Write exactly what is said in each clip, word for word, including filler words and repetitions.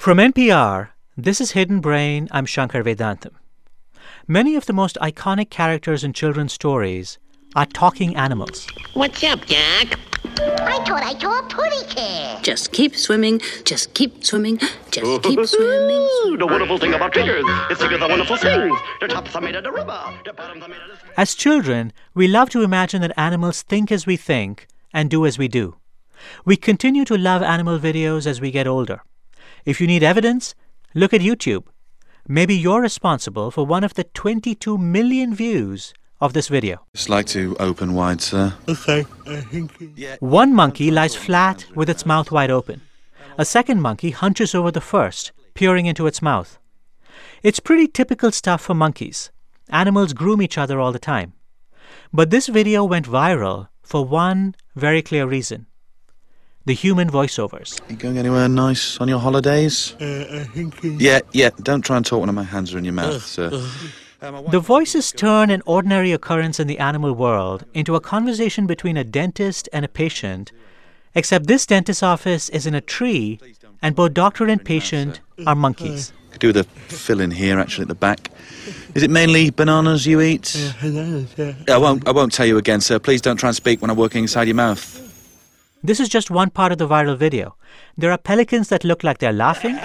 From N P R, this is Hidden Brain. I'm Shankar Vedantam. Many of the most iconic characters in children's stories are talking animals. What's up, Jack? I thought I saw a pooty cat. Just keep swimming, just keep swimming, just keep swimming. The wonderful thing about figures, it's figures are wonderful things. The tops are made of the rubber, the bottoms are made of the... As children, we love to imagine that animals think as we think and do as we do. We continue to love animal videos as we get older. If you need evidence, look at YouTube. Maybe you're responsible for one of the twenty-two million views of this video. Just like to open wide, sir. Okay, I think... Yeah. One monkey lies flat with its mouth wide open. A second monkey hunches over the first, peering into its mouth. It's pretty typical stuff for monkeys. Animals groom each other all the time. But this video went viral for one very clear reason: the human voiceovers. You going anywhere nice on your holidays? Uh, I think... Yeah, yeah. Don't try and talk when my hands are in your mouth, sir. Um, The voices turn an ordinary occurrence in the animal world into a conversation between a dentist and a patient, except this dentist's office is in a tree, and both doctor and patient are monkeys. Could do the fill in here, actually, at the back. Is it mainly bananas you eat? I won't. I won't tell you again, sir. Please don't try and speak when I'm working inside your mouth. This is just one part of the viral video. There are pelicans that look like they're laughing,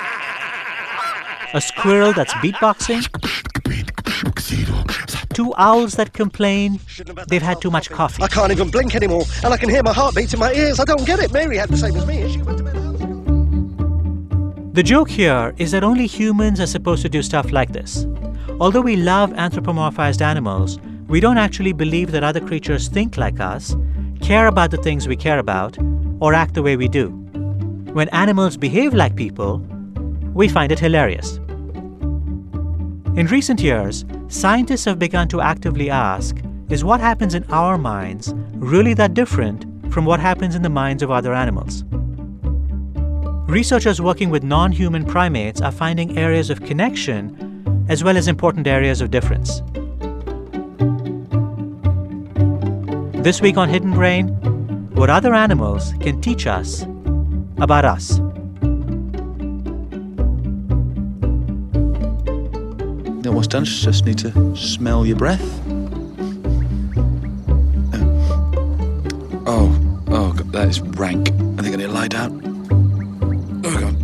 a squirrel that's beatboxing, two owls that complain they've had too much coffee. I can't even blink anymore, and I can hear my heartbeat in my ears. I don't get it. Mary had the same as me, and she went to bed early. The joke here is that only humans are supposed to do stuff like this. Although we love anthropomorphized animals, we don't actually believe that other creatures think like us, care about the things we care about, or act the way we do. When animals behave like people, we find it hilarious. In recent years, scientists have begun to actively ask, is what happens in our minds really that different from what happens in the minds of other animals? Researchers working with non-human primates are finding areas of connection as well as important areas of difference. This week on Hidden Brain, what other animals can teach us about us. Almost done. Just need to smell your breath. Oh, oh, God, that is rank. I think I need to lie down. Oh, God.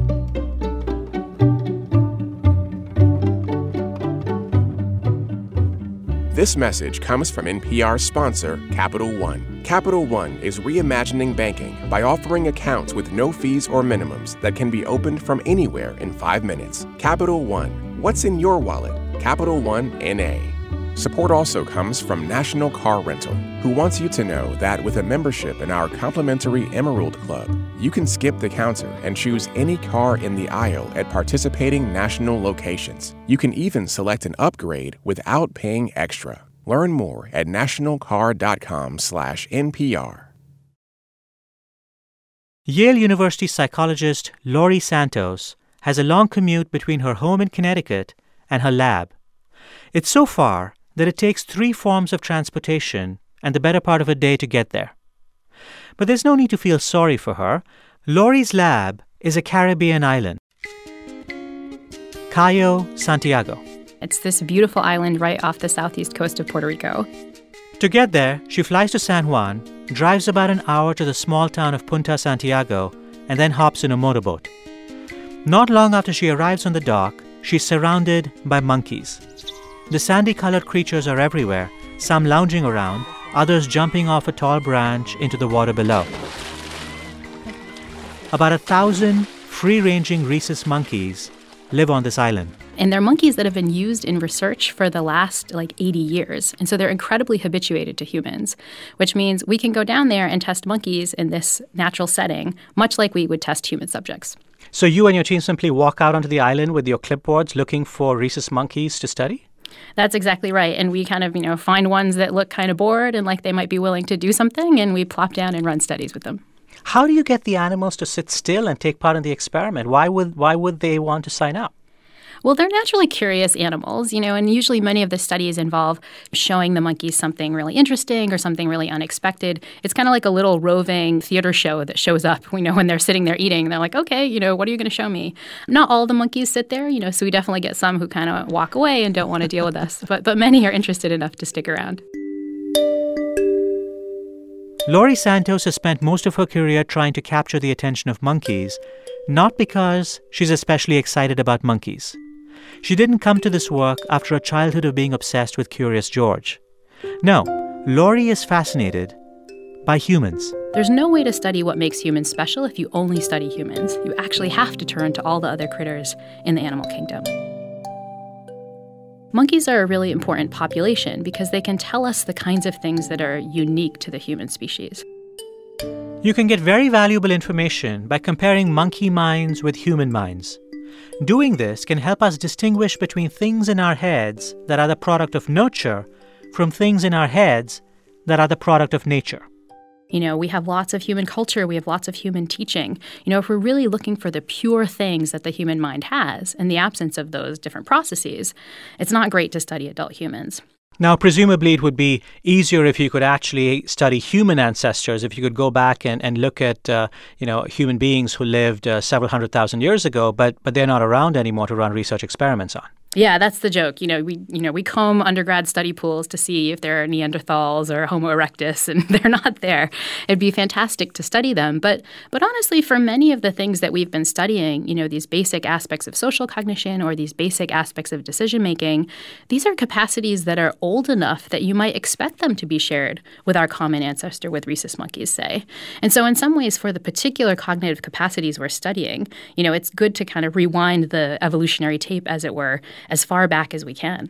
This message comes from N P R sponsor, Capital One. Capital One is reimagining banking by offering accounts with no fees or minimums that can be opened from anywhere in five minutes. Capital One. What's in your wallet? Capital One N A. Support also comes from National Car Rental, who wants you to know that with a membership in our complimentary Emerald Club, you can skip the counter and choose any car in the aisle at participating national locations. You can even select an upgrade without paying extra. Learn more at nationalcar.com slash NPR. Yale University psychologist Laurie Santos has a long commute between her home in Connecticut and her lab. It's so far that it takes three forms of transportation and the better part of a day to get there. But there's no need to feel sorry for her. Laurie's lab is a Caribbean island, Cayo Santiago. It's this beautiful island right off the southeast coast of Puerto Rico. To get there, she flies to San Juan, drives about an hour to the small town of Punta Santiago, and then hops in a motorboat. Not long after she arrives on the dock, she's surrounded by monkeys. The sandy-colored creatures are everywhere, some lounging around, others jumping off a tall branch into the water below. About a thousand free-ranging rhesus monkeys live on this island. And they're monkeys that have been used in research for the last, like, eighty years. And so they're incredibly habituated to humans, which means we can go down there and test monkeys in this natural setting, much like we would test human subjects. So you and your team simply walk out onto the island with your clipboards looking for rhesus monkeys to study? That's exactly right. And we kind of, you know, find ones that look kind of bored and like they might be willing to do something, and we plop down and run studies with them. How do you get the animals to sit still and take part in the experiment? Why would why would they want to sign up? Well, they're naturally curious animals, you know, and usually many of the studies involve showing the monkeys something really interesting or something really unexpected. It's kind of like a little roving theater show that shows up, you know, when they're sitting there eating. They're like, okay, you know, what are you going to show me? Not all the monkeys sit there, you know, so we definitely get some who kind of walk away and don't want to deal with us. But, but many are interested enough to stick around. Laurie Santos has spent most of her career trying to capture the attention of monkeys, not because she's especially excited about monkeys. She didn't come to this work after a childhood of being obsessed with Curious George. No, Laurie is fascinated by humans. There's no way to study what makes humans special if you only study humans. You actually have to turn to all the other critters in the animal kingdom. Monkeys are a really important population because they can tell us the kinds of things that are unique to the human species. You can get very valuable information by comparing monkey minds with human minds. Doing this can help us distinguish between things in our heads that are the product of nurture from things in our heads that are the product of nature. You know, we have lots of human culture. We have lots of human teaching. You know, if we're really looking for the pure things that the human mind has in the absence of those different processes, it's not great to study adult humans. Now, presumably, it would be easier if you could actually study human ancestors, if you could go back and, and look at, uh, you know, human beings who lived uh, several hundred thousand years ago, but but they're not around anymore to run research experiments on. Yeah, that's the joke. You know, we you know we comb undergrad study pools to see if there are Neanderthals or Homo erectus, and they're not there. It'd be fantastic to study them, but but honestly, for many of the things that we've been studying, you know, these basic aspects of social cognition or these basic aspects of decision making, these are capacities that are old enough that you might expect them to be shared with our common ancestor, with rhesus monkeys, say. And so, in some ways, for the particular cognitive capacities we're studying, you know, it's good to kind of rewind the evolutionary tape, as it were, as far back as we can.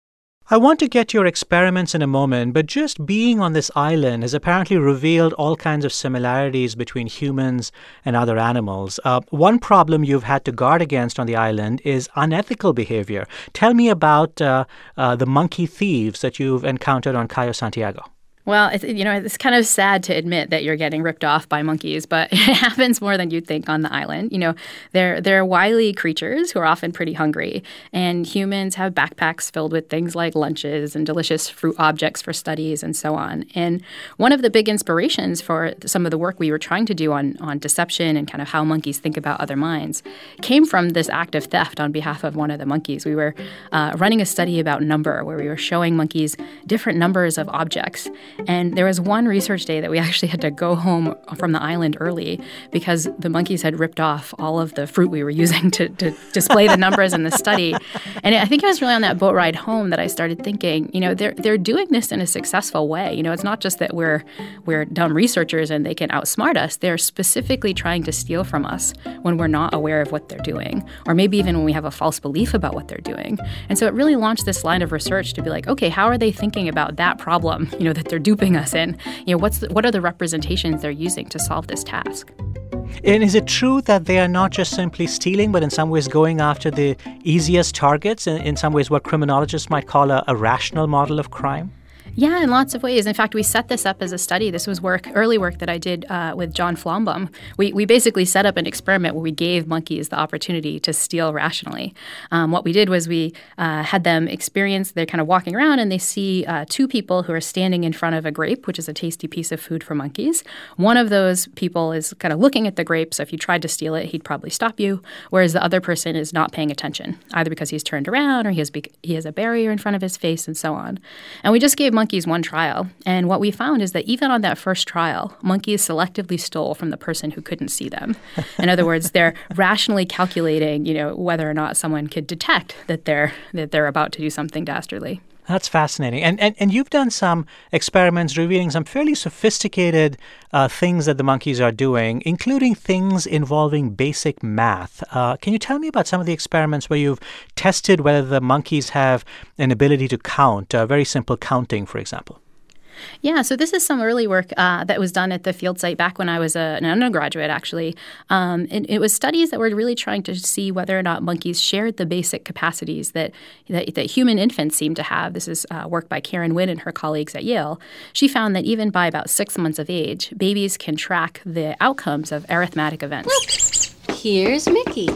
I want to get to your experiments in a moment, but just being on this island has apparently revealed all kinds of similarities between humans and other animals. Uh, one problem you've had to guard against on the island is unethical behavior. Tell me about uh, uh, the monkey thieves that you've encountered on Cayo Santiago. Well, it's, you know, it's kind of sad to admit that you're getting ripped off by monkeys, but it happens more than you'd think on the island. You know, they're they're wily creatures who are often pretty hungry, and humans have backpacks filled with things like lunches and delicious fruit objects for studies and so on. And one of the big inspirations for some of the work we were trying to do on, on deception and kind of how monkeys think about other minds came from this act of theft on behalf of one of the monkeys. We were uh, running a study about number, where we were showing monkeys different numbers of objects. And there was one research day that we actually had to go home from the island early because the monkeys had ripped off all of the fruit we were using to, to display the numbers in the study. And I think it was really on that boat ride home that I started thinking, you know, they're they're doing this in a successful way. You know, it's not just that we're we're dumb researchers and they can outsmart us. They're specifically trying to steal from us when we're not aware of what they're doing, or maybe even when we have a false belief about what they're doing. And so it really launched this line of research to be like, okay, how are they thinking about that problem, you know, that they're duping us in? You know, what's the, what are the representations they're using to solve this task? And is it true that they are not just simply stealing, but in some ways going after the easiest targets, in, in some ways what criminologists might call a, a rational model of crime? Yeah, in lots of ways. In fact, we set this up as a study. This was work, early work that I did uh, with John Flombaum. We we basically set up an experiment where we gave monkeys the opportunity to steal rationally. Um, what we did was we uh, had them experience, they're kind of walking around and they see uh, two people who are standing in front of a grape, which is a tasty piece of food for monkeys. One of those people is kind of looking at the grape, so if you tried to steal it, he'd probably stop you, whereas the other person is not paying attention, either because he's turned around or he has, be- he has a barrier in front of his face and so on. And we just gave monkeys monkeys one trial. And what we found is that even on that first trial, monkeys selectively stole from the person who couldn't see them. In other words, they're rationally calculating, you know, whether or not someone could detect that they're that they're about to do something dastardly. That's fascinating. And, and and you've done some experiments revealing some fairly sophisticated uh, things that the monkeys are doing, including things involving basic math. Uh, can you tell me about some of the experiments where you've tested whether the monkeys have an ability to count, uh, very simple counting, for example? Yeah, so this is some early work uh, that was done at the field site back when I was a, an undergraduate, actually. Um, and it was studies that were really trying to see whether or not monkeys shared the basic capacities that, that, that human infants seem to have. This is uh, work by Karen Wynn and her colleagues at Yale. She found that even by about six months of age, babies can track the outcomes of arithmetic events. Here's Mickey. So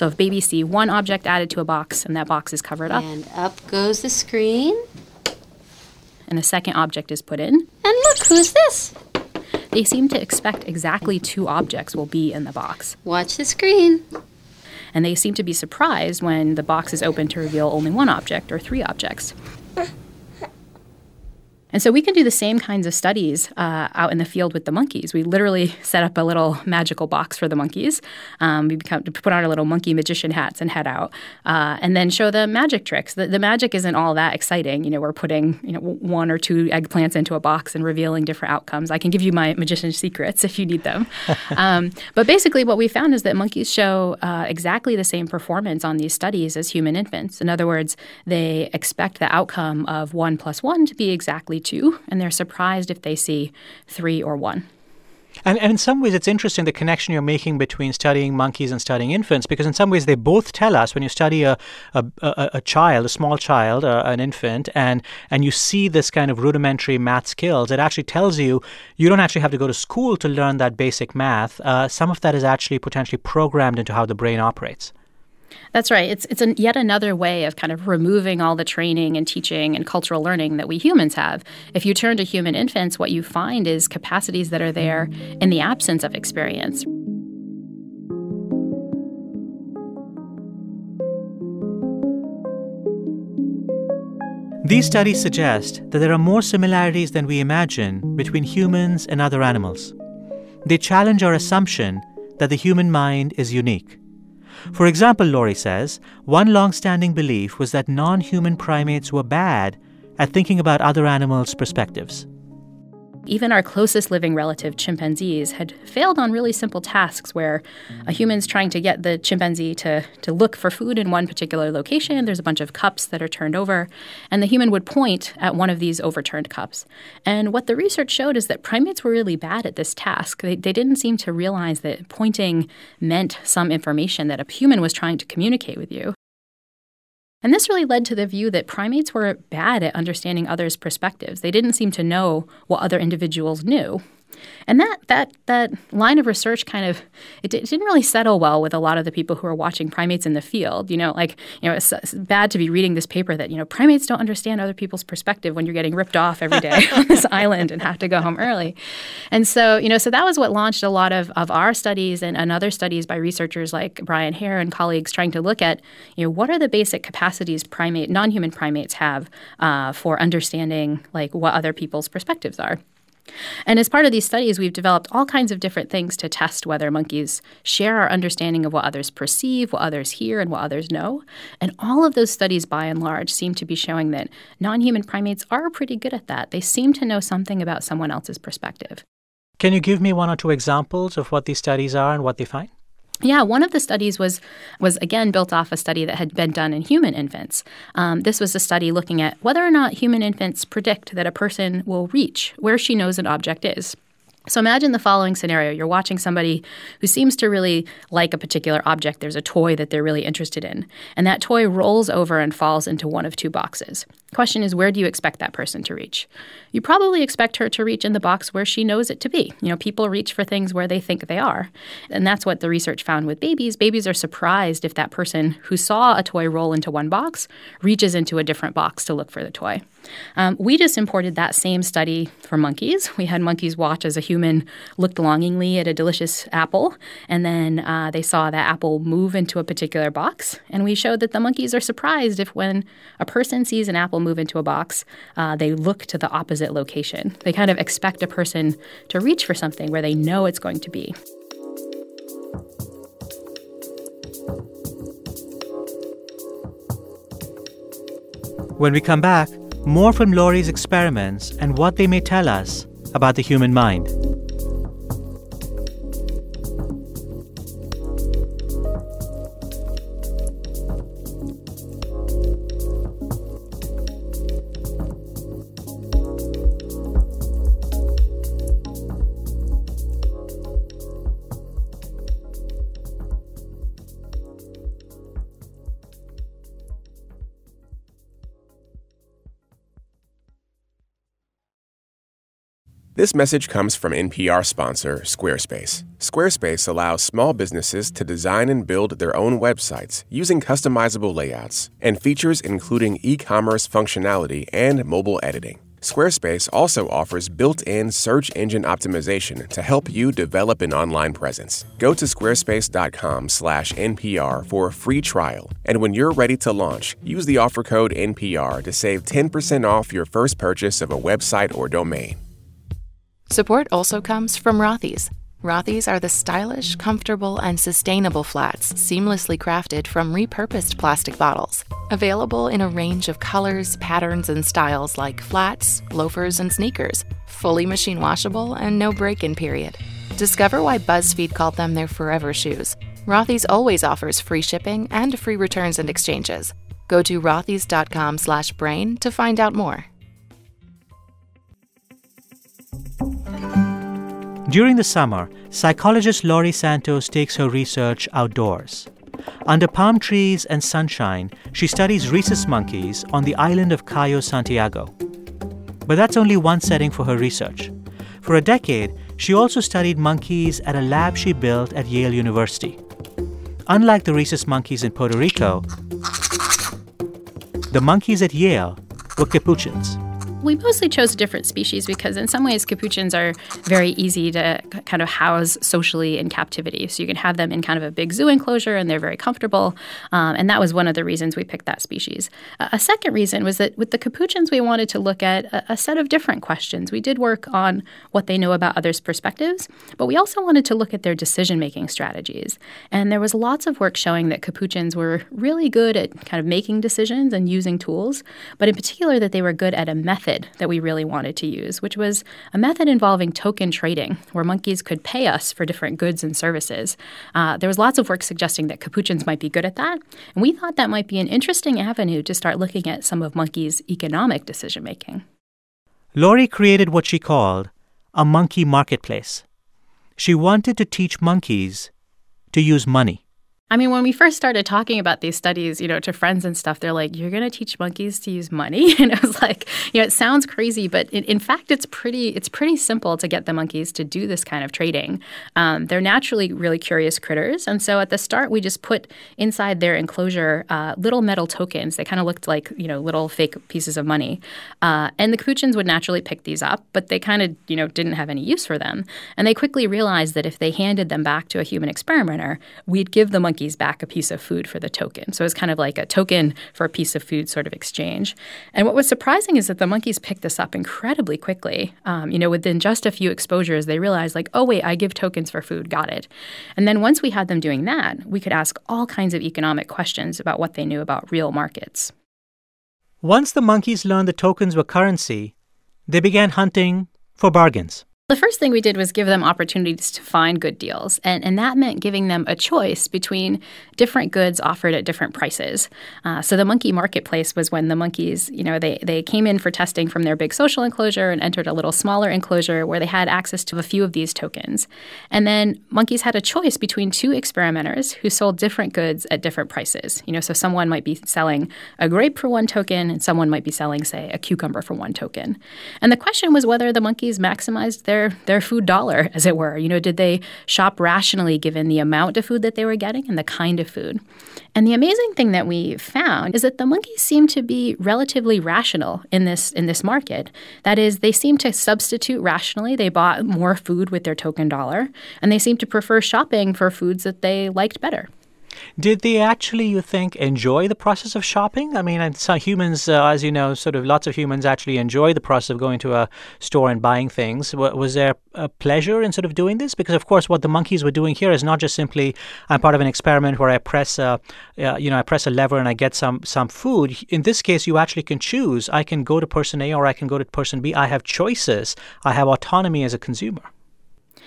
So if babies see one object added to a box and that box is covered up, And up goes the screen. and a second object is put in, And look, who's this? they seem to expect exactly two objects will be in the box. Watch the screen. And they seem to be surprised when the box is open to reveal only one object or three objects. And so we can do the same kinds of studies uh, out in the field with the monkeys. We literally set up a little magical box for the monkeys. Um, we become, put on our little monkey magician hats and head out, uh, and then show them magic tricks. The, the magic isn't all that exciting. You know, we're putting you know one or two eggplants into a box and revealing different outcomes. I can give you my magician's secrets if you need them. um, but basically, what we found is that monkeys show uh, exactly the same performance on these studies as human infants. In other words, they expect the outcome of one plus one to be exactly two, and they're surprised if they see three or one. And, and in some ways, it's interesting the connection you're making between studying monkeys and studying infants, because in some ways they both tell us when you study a a, a, a child, a small child, uh, an infant, and and you see this kind of rudimentary math skills, it actually tells you you don't actually have to go to school to learn that basic math. Uh, some of that is actually potentially programmed into how the brain operates. That's right. It's it's an, yet another way of kind of removing all the training and teaching and cultural learning that we humans have. If you turn to human infants, what you find is capacities that are there in the absence of experience. These studies suggest that there are more similarities than we imagine between humans and other animals. They challenge our assumption that the human mind is unique. For example, Laurie says, one long-standing belief was that non-human primates were bad at thinking about other animals' perspectives. Even our closest living relative, chimpanzees, had failed on really simple tasks where a human's trying to get the chimpanzee to, to look for food in one particular location. There's a bunch of cups that are turned over, and the human would point at one of these overturned cups. And what the research showed is that primates were really bad at this task. They, they didn't seem to realize that pointing meant some information that a human was trying to communicate with you. And this really led to the view that primates were bad at understanding others' perspectives. They didn't seem to know what other individuals knew. And that that that line of research kind of, it, it didn't really settle well with a lot of the people who are watching primates in the field. You know, like, you know, it's, it's bad to be reading this paper that, you know, primates don't understand other people's perspective when you're getting ripped off every day on this island and have to go home early. And so, you know, so that was what launched a lot of, of our studies and, and other studies by researchers like Brian Hare and colleagues trying to look at, you know, what are the basic capacities primate, non-human primates have uh, for understanding, like, what other people's perspectives are. And as part of these studies, we've developed all kinds of different things to test whether monkeys share our understanding of what others perceive, what others hear, and what others know. And all of those studies, by and large, seem to be showing that non-human primates are pretty good at that. They seem to know something about someone else's perspective. Can you give me one or two examples of what these studies are and what they find? Yeah, one of the studies was, was again, built off a study that had been done in human infants. Um, this was a study looking at whether or not human infants predict that a person will reach where she knows an object is. So imagine the following scenario. You're watching somebody who seems to really like a particular object. There's a toy that they're really interested in, and that toy rolls over and falls into one of two boxes. The question is, where do you expect that person to reach? You probably expect her to reach in the box where she knows it to be. You know, people reach for things where they think they are. And that's what the research found with babies. Babies are surprised if that person who saw a toy roll into one box reaches into a different box to look for the toy. Um, we just imported that same study for monkeys. We had monkeys watch as a human looked longingly at a delicious apple, and then uh, they saw that apple move into a particular box. And we showed that the monkeys are surprised if when a person sees an apple move into a box, uh, they look to the opposite location. They kind of expect a person to reach for something where they know it's going to be. When we come back, more from Laurie's experiments and what they may tell us about the human mind. This message comes from N P R sponsor Squarespace. Squarespace allows small businesses to design and build their own websites using customizable layouts and features including e-commerce functionality and mobile editing. Squarespace also offers built-in search engine optimization to help you develop an online presence. Go to squarespace.com slash NPR for a free trial, and when you're ready to launch, use the offer code N P R to save ten percent off your first purchase of a website or domain. Support also comes from Rothy's. Rothy's are the stylish, comfortable, and sustainable flats seamlessly crafted from repurposed plastic bottles. Available in a range of colors, patterns, and styles like flats, loafers, and sneakers. Fully machine washable and no break-in period. Discover why BuzzFeed called them their forever shoes. Rothy's always offers free shipping and free returns and exchanges. Go to rothys.com slash brain to find out more. During the summer, psychologist Laurie Santos takes her research outdoors. Under palm trees and sunshine, she studies rhesus monkeys on the island of Cayo Santiago. But that's only one setting for her research. For a decade, she also studied monkeys at a lab she built at Yale University. Unlike the rhesus monkeys in Puerto Rico, the monkeys at Yale were capuchins. We mostly chose a different species because in some ways capuchins are very easy to kind of house socially in captivity. So you can have them in kind of a big zoo enclosure and they're very comfortable. Um, and that was one of the reasons we picked that species. Uh, a second reason was that with the capuchins, we wanted to look at a, a set of different questions. We did work on what they know about others' perspectives, but we also wanted to look at their decision-making strategies. And there was lots of work showing that capuchins were really good at kind of making decisions and using tools, but in particular that they were good at a method that we really wanted to use, which was a method involving token trading, where monkeys could pay us for different goods and services. Uh, there was lots of work suggesting that capuchins might be good at that, and we thought that might be an interesting avenue to start looking at some of monkeys' economic decision-making. Laurie created what she called a monkey marketplace. She wanted to teach monkeys to use money. I mean, when we first started talking about these studies, you know, to friends and stuff, they're like, you're going to teach monkeys to use money? And I was like, you know, it sounds crazy, but in, in fact, it's pretty it's pretty simple to get the monkeys to do this kind of trading. Um, they're naturally really curious critters. And so at the start, we just put inside their enclosure uh, little metal tokens. They kind of looked like, you know, little fake pieces of money. Uh, and the capuchins would naturally pick these up, but they kind of, you know, didn't have any use for them. And they quickly realized that if they handed them back to a human experimenter, we'd give the monkeys back a piece of food for the token. So it was kind of like a token for a piece of food sort of exchange. And what was surprising is that the monkeys picked this up incredibly quickly. Um, you know, within just a few exposures, they realized like, oh, wait, I give tokens for food. Got it. And then once we had them doing that, we could ask all kinds of economic questions about what they knew about real markets. Once the monkeys learned the tokens were currency, they began hunting for bargains. The first thing we did was give them opportunities to find good deals, and, and that meant giving them a choice between different goods offered at different prices. Uh, so the monkey marketplace was when the monkeys, you know, they, they came in for testing from their big social enclosure and entered a little smaller enclosure where they had access to a few of these tokens. And then monkeys had a choice between two experimenters who sold different goods at different prices. You know, so someone might be selling a grape for one token and someone might be selling, say, a cucumber for one token. And the question was whether the monkeys maximized their their food dollar, as it were. You know, did they shop rationally given the amount of food that they were getting and the kind of food? And the amazing thing that we found is that the monkeys seem to be relatively rational in this in this market. That is, they seem to substitute rationally. They bought more food with their token dollar, and they seem to prefer shopping for foods that they liked better. Did they actually, you think, enjoy the process of shopping? I mean, some humans, uh, as you know, sort of lots of humans actually enjoy the process of going to a store and buying things. W- was there a pleasure in sort of doing this? Because, of course, what the monkeys were doing here is not just simply I'm part of an experiment where I press a, uh, you know, I press a lever and I get some some food. In this case, you actually can choose. I can go to person A or I can go to person B. I have choices. I have autonomy as a consumer.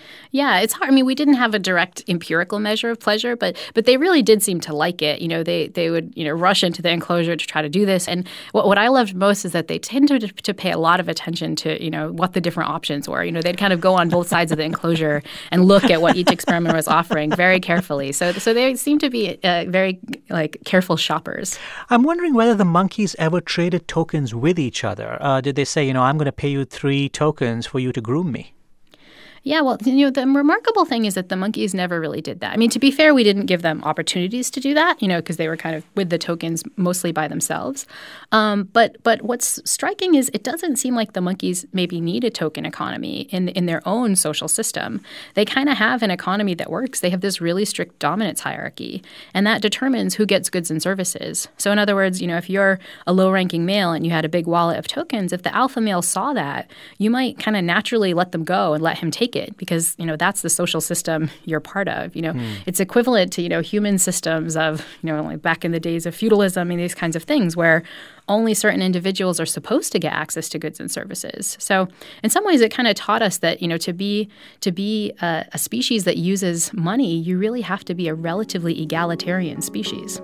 Yeah, it's hard. I mean, we didn't have a direct empirical measure of pleasure, but but they really did seem to like it. You know, they they would, you know, rush into the enclosure to try to do this. And what, what I loved most is that they tended to, to pay a lot of attention to, you know, what the different options were. You know, they'd kind of go on both sides of the enclosure and look at what each experimenter was offering very carefully. So so they seem to be uh, very, like, careful shoppers. I'm wondering whether the monkeys ever traded tokens with each other. Uh, did they say, you know, I'm going to pay you three tokens for you to groom me? Yeah, well, you know, the remarkable thing is that the monkeys never really did that. I mean, to be fair, we didn't give them opportunities to do that, you know, because they were kind of with the tokens mostly by themselves. Um, but but what's striking is it doesn't seem like the monkeys maybe need a token economy in in their own social system. They kind of have an economy that works. They have this really strict dominance hierarchy, and that determines who gets goods and services. So in other words, you know, if you're a low-ranking male and you had a big wallet of tokens, if the alpha male saw that, you might kind of naturally let them go and let him take it because, you know, that's the social system you're part of. You know, mm. It's equivalent to, you know, human systems of, you know, like back in the days of feudalism and these kinds of things where only certain individuals are supposed to get access to goods and services. So in some ways, it kind of taught us that, you know, to be to be a, a species that uses money, you really have to be a relatively egalitarian species.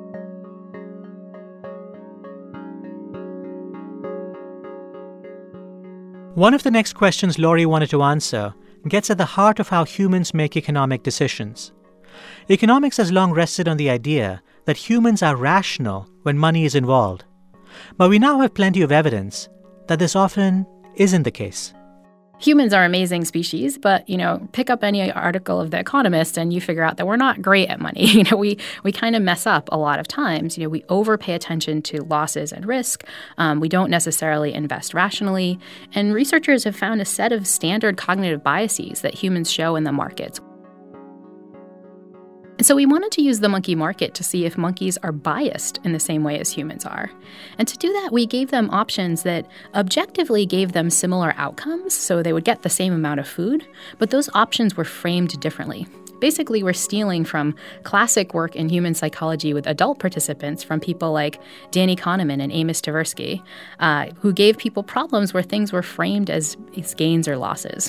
One of the next questions Laurie wanted to answer gets at the heart of how humans make economic decisions. Economics has long rested on the idea that humans are rational when money is involved. But we now have plenty of evidence that this often isn't the case. Humans are amazing species, but, you know, pick up any article of The Economist and you figure out that we're not great at money. You know, we we kind of mess up a lot of times. You know, we overpay attention to losses and risk. Um, we don't necessarily invest rationally. And researchers have found a set of standard cognitive biases that humans show in the markets. And so we wanted to use the monkey market to see if monkeys are biased in the same way as humans are. And to do that, we gave them options that objectively gave them similar outcomes, so they would get the same amount of food, but those options were framed differently. Basically, we're stealing from classic work in human psychology with adult participants from people like Danny Kahneman and Amos Tversky, uh, who gave people problems where things were framed as, as gains or losses.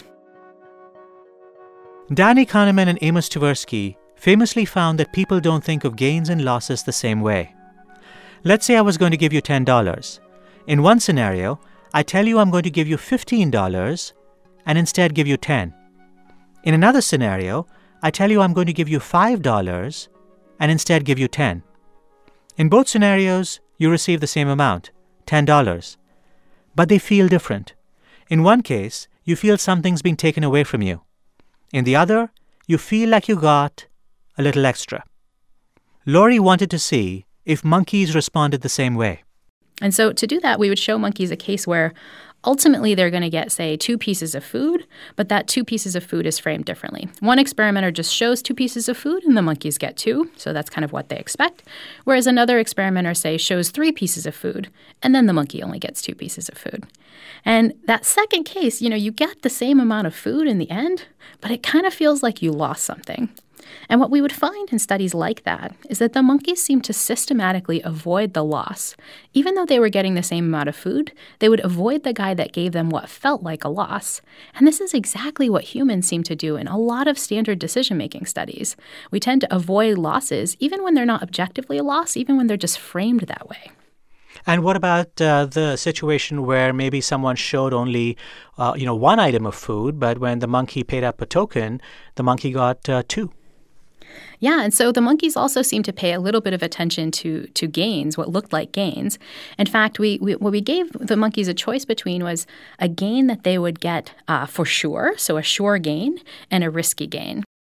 Danny Kahneman and Amos Tversky famously found that people don't think of gains and losses the same way. Let's say I was going to give you ten dollars. In one scenario, I tell you I'm going to give you fifteen dollars and instead give you ten dollars. In another scenario, I tell you I'm going to give you five dollars and instead give you ten dollars. In both scenarios, you receive the same amount, ten dollars. But they feel different. In one case, you feel something's being taken away from you. In the other, you feel like you got a little extra. Laurie wanted to see if monkeys responded the same way. And so to do that, we would show monkeys a case where ultimately they're going to get, say, two pieces of food, but that two pieces of food is framed differently. One experimenter just shows two pieces of food and the monkeys get two, so that's kind of what they expect. Whereas another experimenter, say, shows three pieces of food, and then the monkey only gets two pieces of food. And that second case, you know, you get the same amount of food in the end, but it kind of feels like you lost something. And what we would find in studies like that is that the monkeys seem to systematically avoid the loss. Even though they were getting the same amount of food, they would avoid the guy that gave them what felt like a loss. And this is exactly what humans seem to do in a lot of standard decision-making studies. We tend to avoid losses even when they're not objectively a loss, even when they're just framed that way. And what about uh, the situation where maybe someone showed only, uh, you know, one item of food, but when the monkey paid up a token, the monkey got uh, two? Yeah, and so the monkeys also seem to pay a little bit of attention to to gains, what looked like gains. In fact, we, we what we gave the monkeys a choice between was a gain that they would get uh, for sure, so a sure gain, and a risky gain.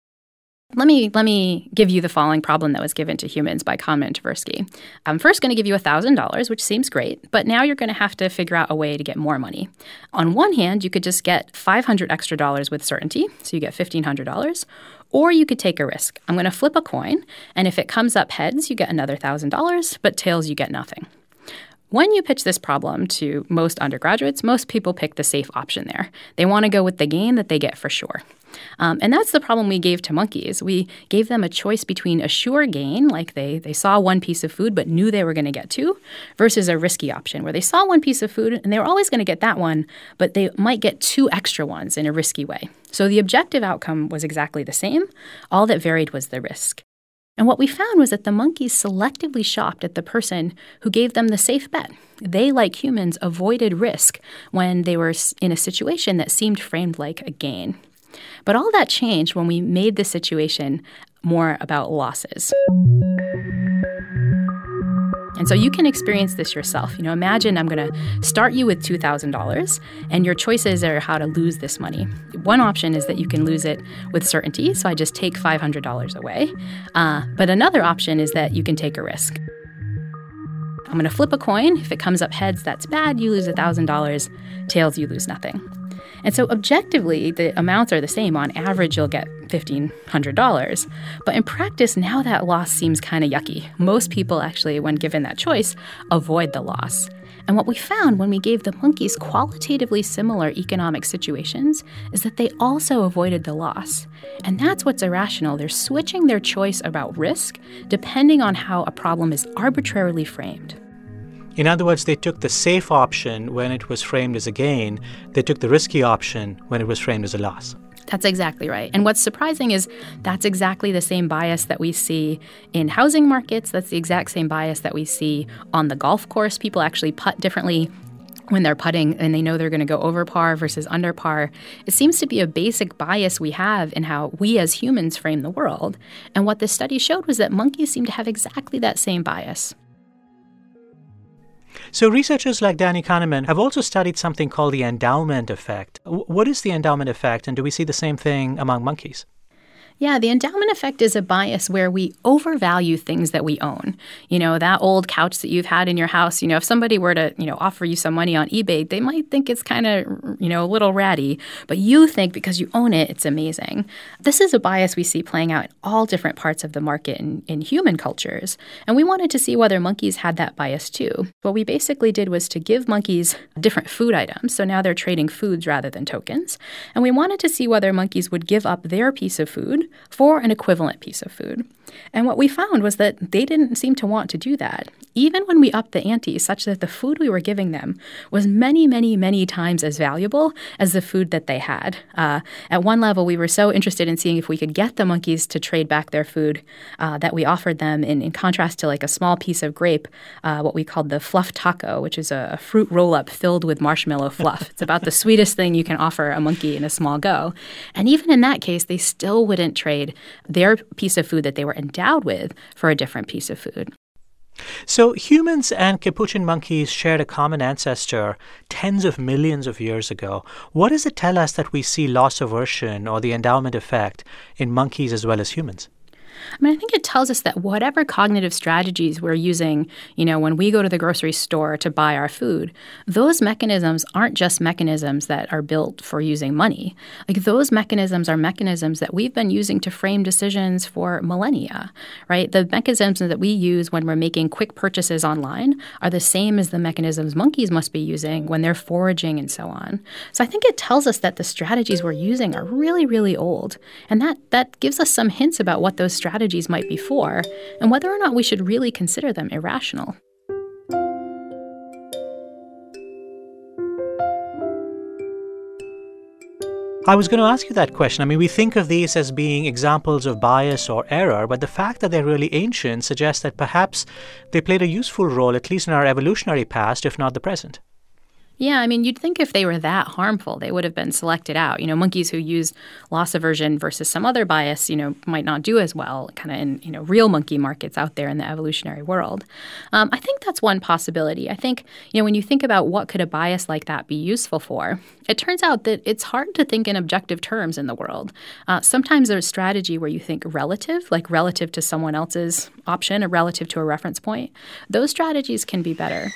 Let me let me give you the following problem that was given to humans by Kahneman and Tversky. I'm first going to give you one thousand dollars, which seems great, but now you're going to have to figure out a way to get more money. On one hand, you could just get five hundred extra dollars with certainty, so you get fifteen hundred dollars, or you could take a risk. I'm going to flip a coin, and if it comes up heads, you get another one thousand dollars, but tails, you get nothing. When you pitch this problem to most undergraduates, most people pick the safe option there. They want to go with the gain that they get for sure. Um, and that's the problem we gave to monkeys. We gave them a choice between a sure gain, like they, they saw one piece of food but knew they were going to get two, versus a risky option where they saw one piece of food and they were always going to get that one, but they might get two extra ones in a risky way. So the objective outcome was exactly the same. All that varied was the risk. And what we found was that the monkeys selectively shopped at the person who gave them the safe bet. They, like humans, avoided risk when they were in a situation that seemed framed like a gain. But all that changed when we made the situation more about losses. And so you can experience this yourself. You know, imagine I'm going to start you with two thousand dollars, and your choices are how to lose this money. One option is that you can lose it with certainty, so I just take five hundred dollars away. Uh, but another option is that you can take a risk. I'm going to flip a coin. If it comes up heads, that's bad. You lose one thousand dollars. Tails, you lose nothing. And so objectively, the amounts are the same. On average, you'll get fifteen hundred dollars. But in practice, now that loss seems kind of yucky. Most people actually, when given that choice, avoid the loss. And what we found when we gave the monkeys qualitatively similar economic situations is that they also avoided the loss. And that's what's irrational. They're switching their choice about risk depending on how a problem is arbitrarily framed. In other words, they took the safe option when it was framed as a gain. They took the risky option when it was framed as a loss. That's exactly right. And what's surprising is that's exactly the same bias that we see in housing markets. That's the exact same bias that we see on the golf course. People actually putt differently when they're putting and they know they're going to go over par versus under par. It seems to be a basic bias we have in how we as humans frame the world. And what this study showed was that monkeys seem to have exactly that same bias. So researchers like Danny Kahneman have also studied something called the endowment effect. W- what is the endowment effect, and do we see the same thing among monkeys? Yeah, the endowment effect is a bias where we overvalue things that we own. You know, that old couch that you've had in your house, you know, if somebody were to, you know, offer you some money on eBay, they might think it's kind of, you know, a little ratty. But you think because you own it, it's amazing. This is a bias we see playing out in all different parts of the market in, in human cultures. And we wanted to see whether monkeys had that bias too. What we basically did was to give monkeys different food items. So now they're trading foods rather than tokens. And we wanted to see whether monkeys would give up their piece of food for an equivalent piece of food. And what we found was that they didn't seem to want to do that, even when we upped the ante such that the food we were giving them was many, many, many times as valuable as the food that they had. Uh, at one level, we were so interested in seeing if we could get the monkeys to trade back their food uh, that we offered them in, in contrast to like a small piece of grape, uh, what we called the fluff taco, which is a, a fruit roll-up filled with marshmallow fluff. It's about the sweetest thing you can offer a monkey in a small go. And even in that case, they still wouldn't trade their piece of food that they were endowed with for a different piece of food. So humans and capuchin monkeys shared a common ancestor tens of millions of years ago. What does it tell us that we see loss aversion or the endowment effect in monkeys as well as humans? I mean, I think it tells us that whatever cognitive strategies we're using, you know, when we go to the grocery store to buy our food, those mechanisms aren't just mechanisms that are built for using money. Like those mechanisms are mechanisms that we've been using to frame decisions for millennia, right? The mechanisms that we use when we're making quick purchases online are the same as the mechanisms monkeys must be using when they're foraging and so on. So I think it tells us that the strategies we're using are really, really old. And that, that gives us some hints about what those strategies strategies might be for, and whether or not we should really consider them irrational. I was going to ask you that question. I mean, we think of these as being examples of bias or error, but the fact that they're really ancient suggests that perhaps they played a useful role, at least in our evolutionary past, if not the present. Yeah, I mean, you'd think if they were that harmful, they would have been selected out. You know, monkeys who use loss aversion versus some other bias, you know, might not do as well kind of in, you know, real monkey markets out there in the evolutionary world. Um, I think that's one possibility. I think, you know, when you think about what could a bias like that be useful for, it turns out that it's hard to think in objective terms in the world. Uh, sometimes there's a strategy where you think relative, like relative to someone else's option or relative to a reference point. Those strategies can be better.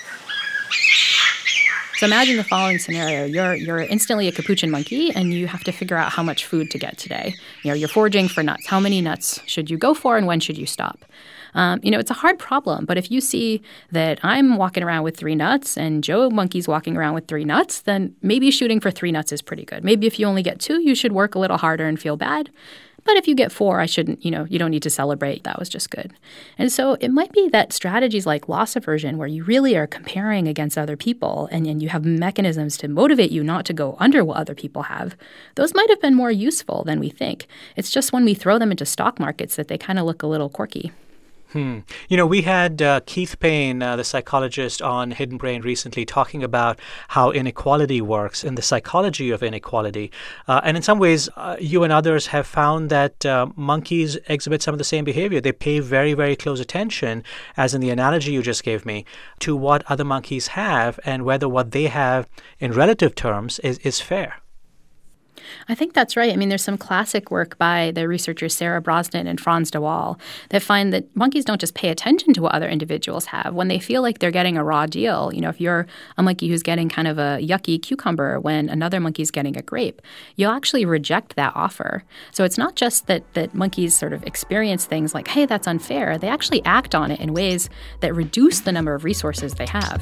So imagine the following scenario. You're you're instantly a capuchin monkey, and you have to figure out how much food to get today. You know, you're foraging for nuts. How many nuts should you go for, and when should you stop? Um, you know, it's a hard problem, but if you see that I'm walking around with three nuts and Joe Monkey's walking around with three nuts, then maybe shooting for three nuts is pretty good. Maybe if you only get two, you should work a little harder and feel bad. But if you get four, I shouldn't, you know, you don't need to celebrate. That was just good. And so it might be that strategies like loss aversion, where you really are comparing against other people and, and you have mechanisms to motivate you not to go under what other people have, those might have been more useful than we think. It's just when we throw them into stock markets that they kind of look a little quirky. Hmm. You know, we had uh, Keith Payne, uh, the psychologist, on Hidden Brain recently talking about how inequality works and the psychology of inequality. Uh, and in some ways, uh, you and others have found that uh, monkeys exhibit some of the same behavior. They pay very, very close attention, as in the analogy you just gave me, to what other monkeys have and whether what they have in relative terms is, is fair. I think that's right. I mean, there's some classic work by the researchers Sarah Brosnan and Frans de Waal that find that monkeys don't just pay attention to what other individuals have. When they feel like they're getting a raw deal, you know, if you're a monkey who's getting kind of a yucky cucumber when another monkey's getting a grape, you'll actually reject that offer. So it's not just that, that monkeys sort of experience things like, hey, that's unfair. They actually act on it in ways that reduce the number of resources they have.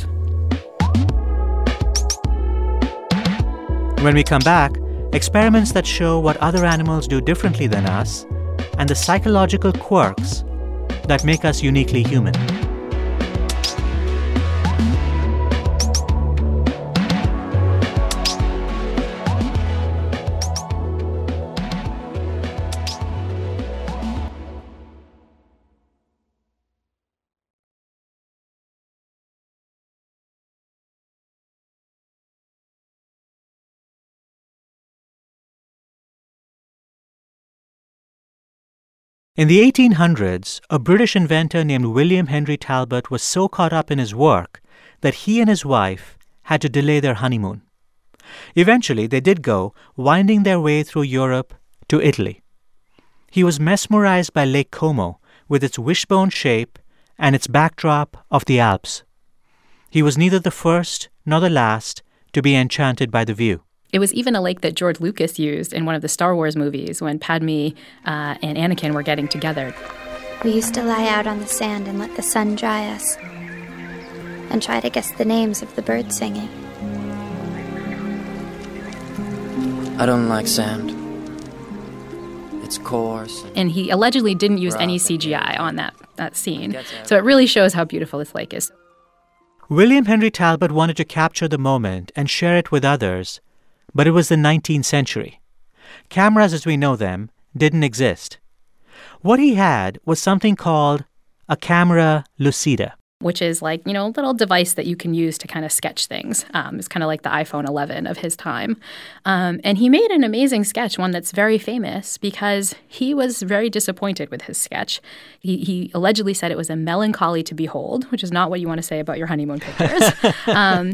When we come back, experiments that show what other animals do differently than us and the psychological quirks that make us uniquely human. In the eighteen hundreds, a British inventor named William Henry Talbot was so caught up in his work that he and his wife had to delay their honeymoon. Eventually, they did go, winding their way through Europe to Italy. He was mesmerized by Lake Como with its wishbone shape and its backdrop of the Alps. He was neither the first nor the last to be enchanted by the view. It was even a lake that George Lucas used in one of the Star Wars movies when Padme uh, and Anakin were getting together. We used to lie out on the sand and let the sun dry us and try to guess the names of the birds singing. I don't like sand. It's coarse. And, and he allegedly didn't use any C G I on that, that scene. So it really shows how beautiful this lake is. William Henry Talbot wanted to capture the moment and share it with others, but it was the nineteenth century. Cameras as we know them didn't exist. What he had was something called a camera lucida, which is like, you know, a little device that you can use to kind of sketch things. Um, it's kind of like the iPhone eleven of his time. Um, and he made an amazing sketch, one that's very famous because he was very disappointed with his sketch. He, he allegedly said it was a melancholy to behold, which is not what you want to say about your honeymoon pictures. um,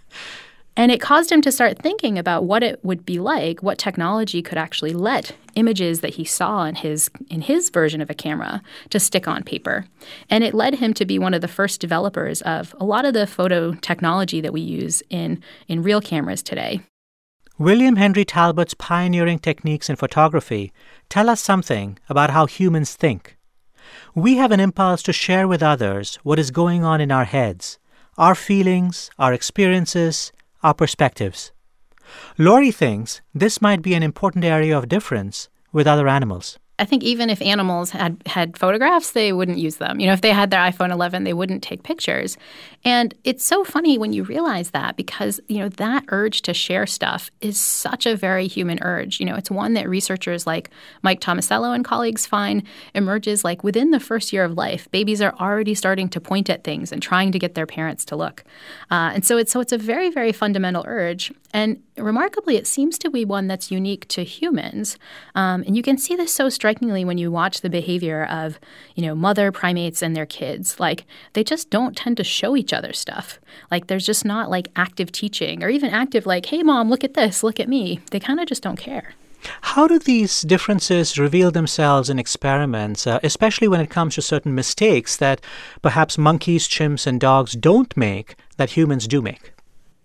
And it caused him to start thinking about what it would be like, what technology could actually let images that he saw in his in his version of a camera to stick on paper. And it led him to be one of the first developers of a lot of the photo technology that we use in, in real cameras today. William Henry Talbot's pioneering techniques in photography tell us something about how humans think. We have an impulse to share with others what is going on in our heads, our feelings, our experiences, our perspectives. Laurie thinks this might be an important area of difference with other animals. I think even if animals had, had photographs, they wouldn't use them. You know, if they had their iPhone eleven, they wouldn't take pictures. And it's so funny when you realize that because, you know, that urge to share stuff is such a very human urge. You know, it's one that researchers like Mike Tomasello and colleagues find emerges like within the first year of life. Babies are already starting to point at things and trying to get their parents to look. Uh, and so it's so it's a very, very fundamental urge. And remarkably, it seems to be one that's unique to humans. Um, and you can see this so strikingly when you watch the behavior of, you know, mother primates and their kids. Like, they just don't tend to show each other stuff. Like, there's just not, like, active teaching or even active, like, hey, mom, look at this, look at me. They kind of just don't care. How do these differences reveal themselves in experiments, uh, especially when it comes to certain mistakes that perhaps monkeys, chimps, and dogs don't make that humans do make?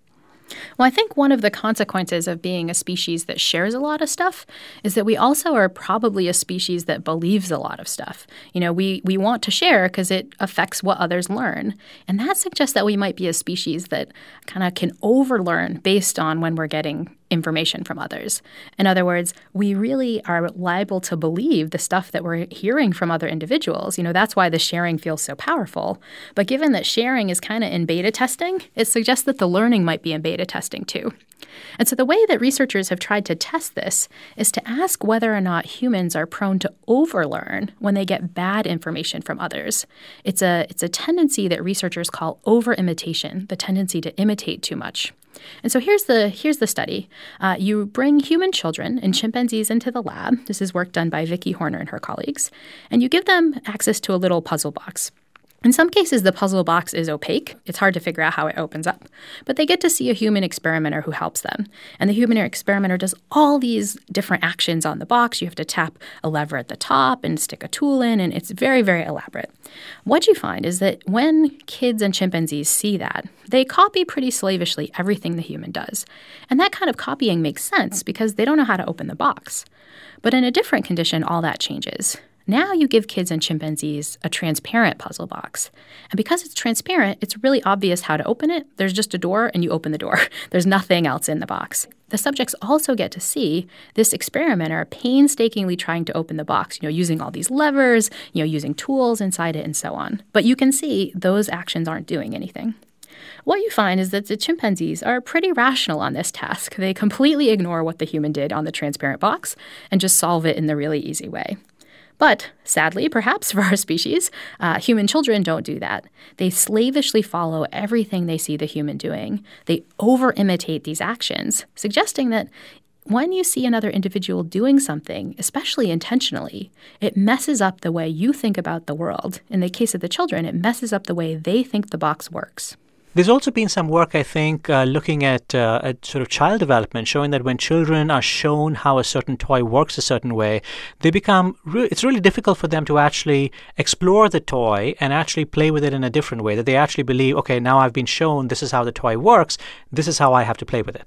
Well, I think one of the consequences of being a species that shares a lot of stuff is that we also are probably a species that believes a lot of stuff. You know, we, we want to share because it affects what others learn. And that suggests that we might be a species that kind of can overlearn based on when we're getting information from others. In other words, we really are liable to believe the stuff that we're hearing from other individuals. You know, that's why the sharing feels so powerful. But given that sharing is kind of in beta testing, it suggests that the learning might be in beta testing too. And so the way that researchers have tried to test this is to ask whether or not humans are prone to overlearn when they get bad information from others. It's a, it's a tendency that researchers call over-imitation, the tendency to imitate too much. And so here's the here's the study. Uh, you bring human children and chimpanzees into the lab. This is work done by Vicky Horner and her colleagues. And you give them access to a little puzzle box. In some cases, the puzzle box is opaque. It's hard to figure out how it opens up. But they get to see a human experimenter who helps them. And the human experimenter does all these different actions on the box. You have to tap a lever at the top and stick a tool in, and it's very, very elaborate. What you find is that when kids and chimpanzees see that, they copy pretty slavishly everything the human does. And that kind of copying makes sense because they don't know how to open the box. But in a different condition, all that changes. Now you give kids and chimpanzees a transparent puzzle box. And because it's transparent, it's really obvious how to open it. There's just a door and you open the door. There's nothing else in the box. The subjects also get to see this experimenter painstakingly trying to open the box, you know, using all these levers, you know, using tools inside it and so on. But you can see those actions aren't doing anything. What you find is that the chimpanzees are pretty rational on this task. They completely ignore what the human did on the transparent box and just solve it in the really easy way. But sadly, perhaps for our species, uh, human children don't do that. They slavishly follow everything they see the human doing. They over-imitate these actions, suggesting that when you see another individual doing something, especially intentionally, it messes up the way you think about the world. In the case of the children, it messes up the way they think the box works. There's also been some work, I think, uh, looking at, uh, at sort of child development, showing that when children are shown how a certain toy works a certain way, they become, re- it's really difficult for them to actually explore the toy and actually play with it in a different way, that they actually believe, okay, now I've been shown this is how the toy works, this is how I have to play with it.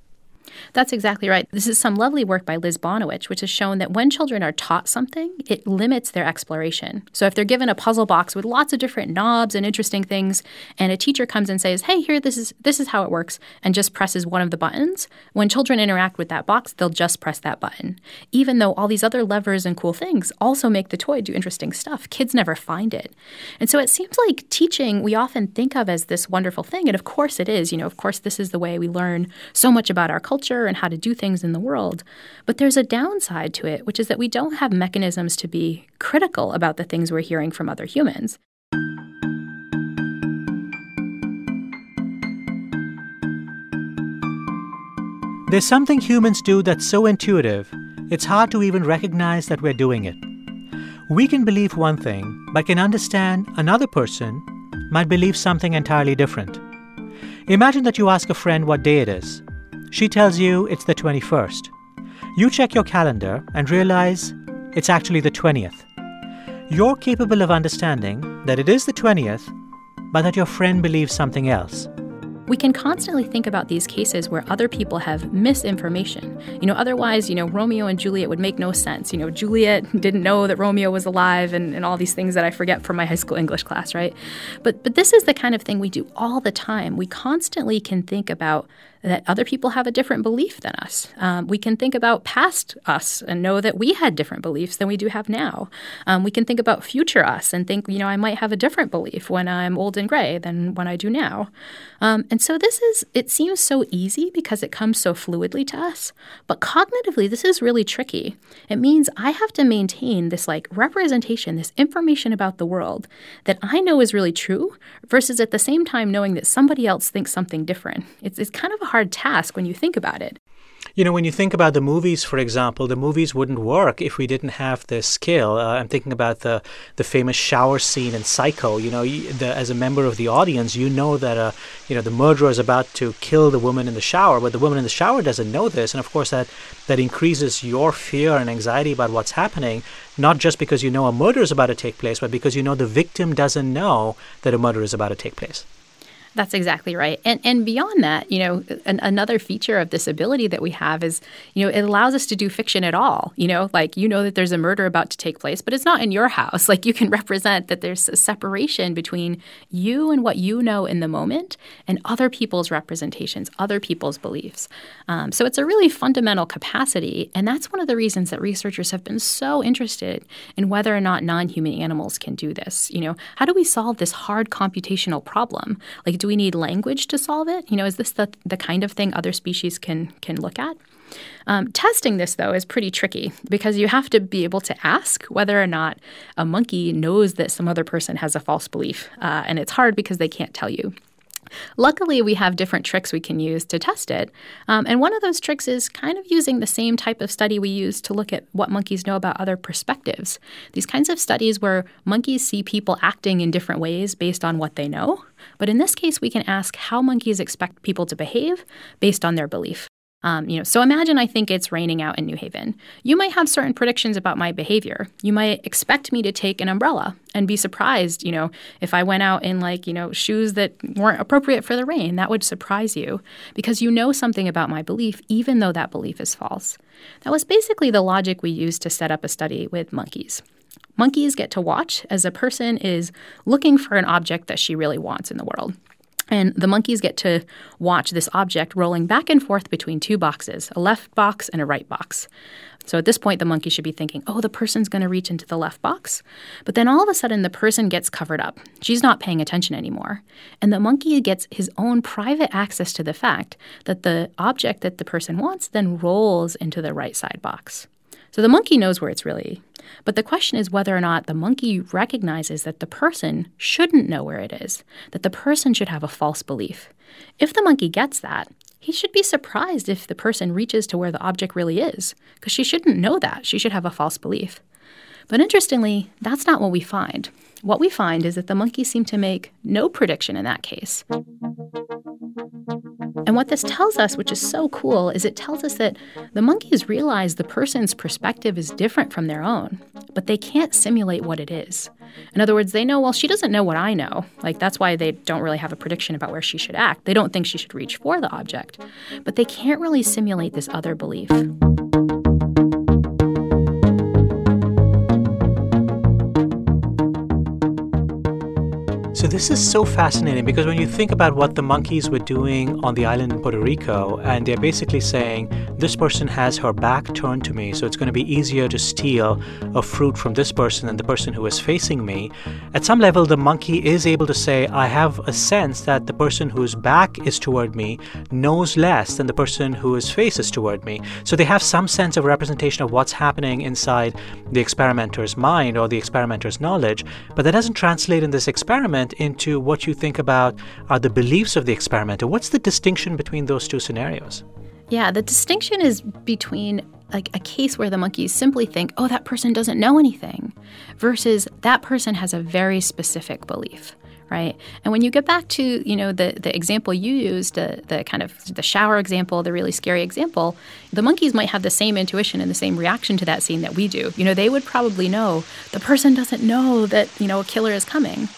That's exactly right. This is some lovely work by Liz Bonowitz, which has shown that when children are taught something, it limits their exploration. So if they're given a puzzle box with lots of different knobs and interesting things, and a teacher comes and says, hey, here, this is this is how it works, and just presses one of the buttons, when children interact with that box, they'll just press that button. Even though all these other levers and cool things also make the toy do interesting stuff, kids never find it. And so it seems like teaching we often think of as this wonderful thing, and of course it is. You know, of course this is the way we learn so much about our culture and how to do things in the world. But there's a downside to it, which is that we don't have mechanisms to be critical about the things we're hearing from other humans. There's something humans do that's so intuitive, it's hard to even recognize that we're doing it. We can believe one thing, but can understand another person might believe something entirely different. Imagine that you ask a friend what day it is. She tells you it's the twenty-first. You check your calendar and realize it's actually the twentieth. You're capable of understanding that it is the twentieth, but that your friend believes something else. We can constantly think about these cases where other people have misinformation. You know, otherwise, you know, Romeo and Juliet would make no sense. You know, Juliet didn't know that Romeo was alive and, and all these things that I forget from my high school English class, right? But but this is the kind of thing we do all the time. We constantly can think about that other people have a different belief than us. Um, we can think about past us and know that we had different beliefs than we do have now. Um, we can think about future us and think, you know, I might have a different belief when I'm old and gray than when I do now. Um, and so this is, it seems so easy because it comes so fluidly to us. But cognitively, this is really tricky. It means I have to maintain this like representation, this information about the world that I know is really true versus at the same time knowing that somebody else thinks something different. It's, it's kind of a hard task when you think about it. You know, when you think about the movies, for example, the movies wouldn't work if we didn't have this skill. Uh, I'm thinking about the the famous shower scene in Psycho. You know, you, the, as a member of the audience, you know that uh, you know the murderer is about to kill the woman in the shower, but the woman in the shower doesn't know this, and of course that that increases your fear and anxiety about what's happening. Not just because you know a murder is about to take place, but because you know the victim doesn't know that a murder is about to take place. That's exactly right. And and beyond that, you know, an, another feature of this ability that we have is, you know, it allows us to do fiction at all. You know, like you know that there's a murder about to take place, but it's not in your house. Like you can represent that there's a separation between you and what you know in the moment and other people's representations, other people's beliefs. Um, so it's a really fundamental capacity. And that's one of the reasons that researchers have been so interested in whether or not non-human animals can do this. You know, how do we solve this hard computational problem? Like, do we need language to solve it? You know, is this the, the kind of thing other species can can look at? Um, testing this, though, is pretty tricky because you have to be able to ask whether or not a monkey knows that some other person has a false belief. Uh, and it's hard because they can't tell you. Luckily, we have different tricks we can use to test it. Um, and one of those tricks is kind of using the same type of study we use to look at what monkeys know about other perspectives. These kinds of studies where monkeys see people acting in different ways based on what they know. But in this case, we can ask how monkeys expect people to behave based on their belief. Um, you know, so imagine I think it's raining out in New Haven. You might have certain predictions about my behavior. You might expect me to take an umbrella and be surprised, you know, if I went out in like, you know, shoes that weren't appropriate for the rain. That would surprise you because you know something about my belief, even though that belief is false. That was basically the logic we used to set up a study with monkeys. Monkeys get to watch as a person is looking for an object that she really wants in the world. And the monkeys get to watch this object rolling back and forth between two boxes, a left box and a right box. So at this point, the monkey should be thinking, oh, the person's going to reach into the left box. But then all of a sudden, the person gets covered up. She's not paying attention anymore. And the monkey gets his own private access to the fact that the object that the person wants then rolls into the right side box. So the monkey knows where it's really. But the question is whether or not the monkey recognizes that the person shouldn't know where it is, that the person should have a false belief. If the monkey gets that, he should be surprised if the person reaches to where the object really is, because she shouldn't know that. She should have a false belief. But interestingly, that's not what we find. What we find is that the monkeys seem to make no prediction in that case. And what this tells us, which is so cool, is it tells us that the monkeys realize the person's perspective is different from their own, but they can't simulate what it is. In other words, they know, well, she doesn't know what I know. Like, that's why they don't really have a prediction about where she should act. They don't think she should reach for the object. But they can't really simulate this other belief. So this is so fascinating because when you think about what the monkeys were doing on the island in Puerto Rico, and they're basically saying, this person has her back turned to me, so it's going to be easier to steal a fruit from this person than the person who is facing me. At some level, the monkey is able to say, I have a sense that the person whose back is toward me knows less than the person whose face is toward me. So they have some sense of representation of what's happening inside the experimenter's mind or the experimenter's knowledge, but that doesn't translate in this experiment into what you think about are the beliefs of the experimenter. What's the distinction between those two scenarios? Yeah, the distinction is between like a case where the monkeys simply think, oh, that person doesn't know anything, versus that person has a very specific belief, right? And when you get back to, you know, the, the example you used, the, the kind of the shower example, the really scary example, the monkeys might have the same intuition and the same reaction to that scene that we do. You know, they would probably know the person doesn't know that, you know, a killer is coming.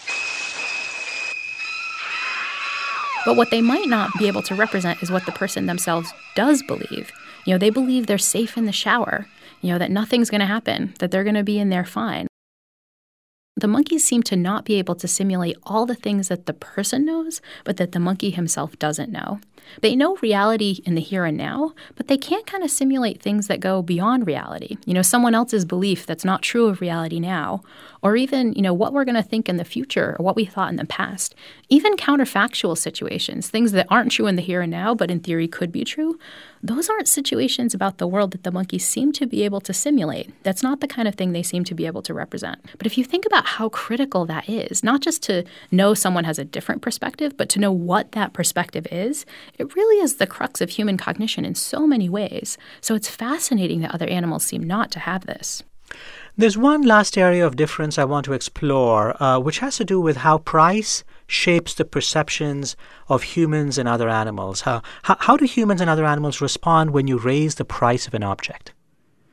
But what they might not be able to represent is what the person themselves does believe. You know, they believe they're safe in the shower, you know, that nothing's going to happen, that they're going to be in there fine. The monkeys seem to not be able to simulate all the things that the person knows, but that the monkey himself doesn't know. They know reality in the here and now, but they can't kind of simulate things that go beyond reality. You know, someone else's belief that's not true of reality now, or even, you know, what we're going to think in the future or what we thought in the past. Even counterfactual situations, things that aren't true in the here and now, but in theory could be true. Those aren't situations about the world that the monkeys seem to be able to simulate. That's not the kind of thing they seem to be able to represent. But if you think about how critical that is, not just to know someone has a different perspective, but to know what that perspective is, it really is the crux of human cognition in so many ways. So it's fascinating that other animals seem not to have this. There's one last area of difference I want to explore, uh, which has to do with how price shapes the perceptions of humans and other animals. How, how, how do humans and other animals respond when you raise the price of an object?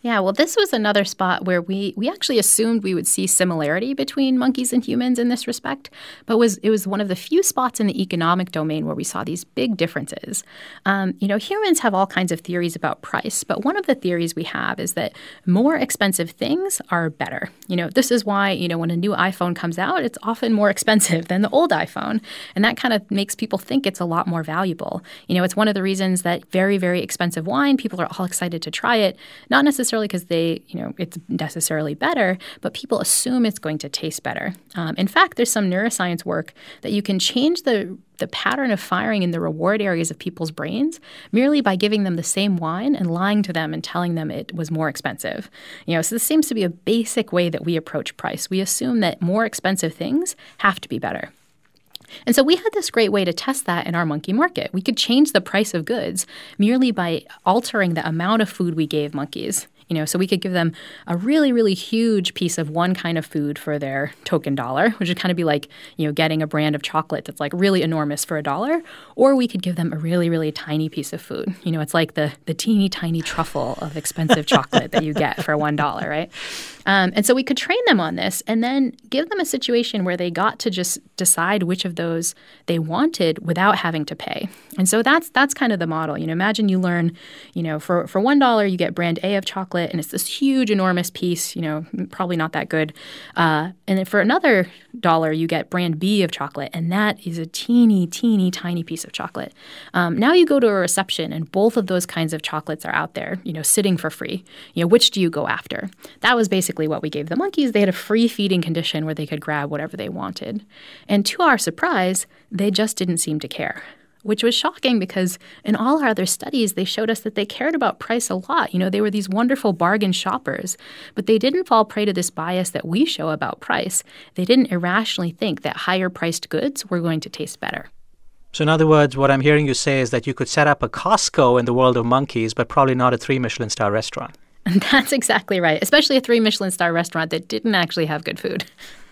Yeah, well, this was another spot where we we actually assumed we would see similarity between monkeys and humans in this respect, but was it was one of the few spots in the economic domain where we saw these big differences. Um, you know, humans have all kinds of theories about price, but one of the theories we have is that more expensive things are better. You know, this is why, you know, when a new iPhone comes out, it's often more expensive than the old iPhone, and that kind of makes people think it's a lot more valuable. You know, it's one of the reasons that very, very expensive wine, people are all excited to try it, not necessarily because they, you know, it's necessarily better, but people assume it's going to taste better. Um, in fact, there's some neuroscience work that you can change the the pattern of firing in the reward areas of people's brains merely by giving them the same wine and lying to them and telling them it was more expensive. You know, so this seems to be a basic way that we approach price. We assume that more expensive things have to be better. And so we had this great way to test that in our monkey market. We could change the price of goods merely by altering the amount of food we gave monkeys. You know, so we could give them a really, really huge piece of one kind of food for their token dollar, which would kind of be like, you know, getting a brand of chocolate that's like really enormous for a dollar. Or we could give them a really, really tiny piece of food. You know, it's like the the teeny tiny truffle of expensive chocolate that you get for one dollar, right? Um, and so we could train them on this and then give them a situation where they got to just decide which of those they wanted without having to pay. And so that's that's kind of the model. You know, imagine you learn, you know, for, for one dollar you get brand A of chocolate, and it's this huge, enormous piece, you know, probably not that good. Uh, and then for another dollar, you get brand B of chocolate, and that is a teeny, teeny, tiny piece of chocolate. Um, now you go to a reception, and both of those kinds of chocolates are out there, you know, sitting for free. You know, which do you go after? That was basically what we gave the monkeys. They had a free feeding condition where they could grab whatever they wanted. And to our surprise, they just didn't seem to care, which was shocking because in all our other studies, they showed us that they cared about price a lot. You know, they were these wonderful bargain shoppers, but they didn't fall prey to this bias that we show about price. They didn't irrationally think that higher priced goods were going to taste better. So in other words, what I'm hearing you say is that you could set up a Costco in the world of monkeys, but probably not a three Michelin star restaurant. And that's exactly right, especially a three Michelin star restaurant that didn't actually have good food.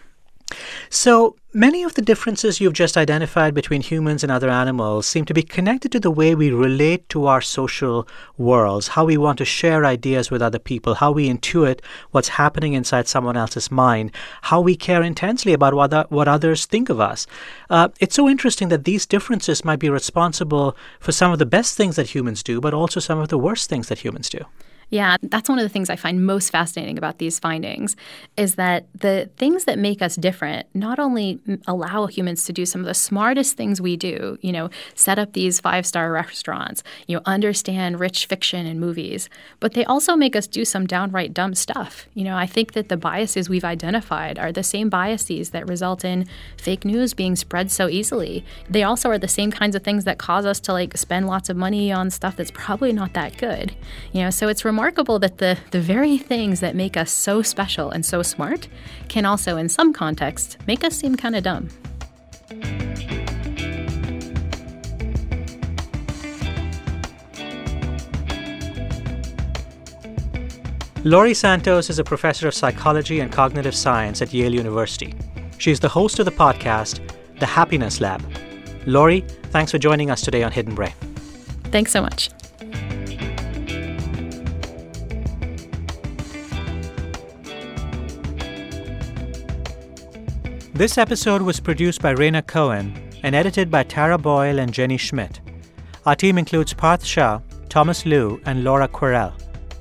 So many of the differences you've just identified between humans and other animals seem to be connected to the way we relate to our social worlds, how we want to share ideas with other people, how we intuit what's happening inside someone else's mind, how we care intensely about what, what others think of us. Uh, it's so interesting that these differences might be responsible for some of the best things that humans do, but also some of the worst things that humans do. Yeah, that's one of the things I find most fascinating about these findings is that the things that make us different not only allow humans to do some of the smartest things we do, you know, set up these five-star restaurants, you know, understand rich fiction and movies, but they also make us do some downright dumb stuff. You know, I think that the biases we've identified are the same biases that result in fake news being spread so easily. They also are the same kinds of things that cause us to, like, spend lots of money on stuff that's probably not that good. You know, so it's remarkable remarkable that the, the very things that make us so special and so smart can also, in some contexts, make us seem kind of dumb. Laurie Santos is a professor of psychology and cognitive science at Yale University. She's the host of the podcast, The Happiness Lab. Laurie, thanks for joining us today on Hidden Brain. Thanks so much. This episode was produced by Raina Cohen and edited by Tara Boyle and Jenny Schmidt. Our team includes Parth Shah, Thomas Liu, and Laura Quirrell.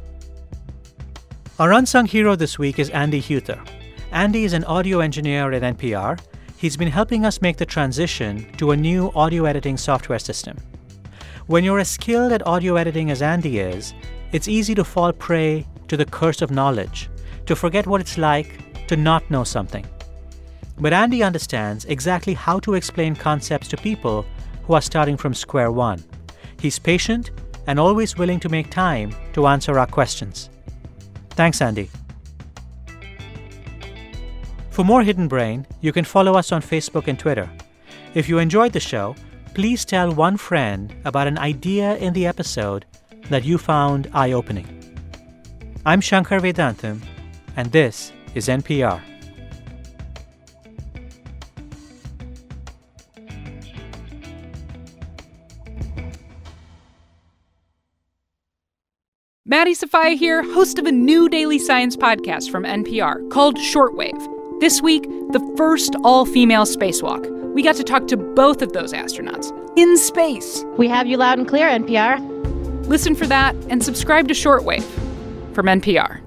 Our unsung hero this week is Andy Huether. Andy is an audio engineer at N P R. He's been helping us make the transition to a new audio editing software system. When you're as skilled at audio editing as Andy is, it's easy to fall prey to the curse of knowledge, to forget what it's like to not know something. But Andy understands exactly how to explain concepts to people who are starting from square one. He's patient and always willing to make time to answer our questions. Thanks, Andy. For more Hidden Brain, you can follow us on Facebook and Twitter. If you enjoyed the show, please tell one friend about an idea in the episode that you found eye-opening. I'm Shankar Vedantam, and this is N P R. Maddie Sofia here, host of a new daily science podcast from N P R called Shortwave. This week, the first all-female spacewalk. We got to talk to both of those astronauts in space. We have you loud and clear, N P R. Listen for that and subscribe to Shortwave from N P R.